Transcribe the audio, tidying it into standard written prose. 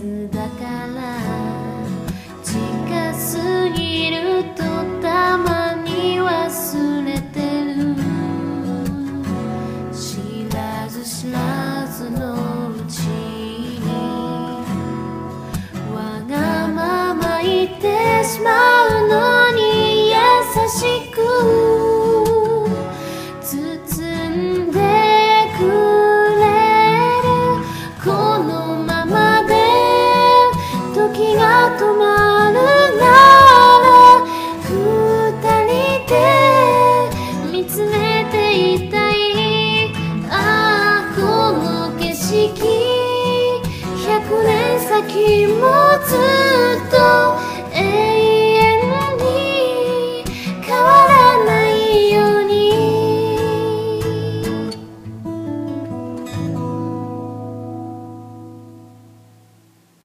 つだから近すぎるとたまに忘れてる。知らず知らずのうちにわがまま言ってしまうのに優しく包んでくれる。このままで時が止まるなら二人で見つめていたい。ああこの景色100年先もずっと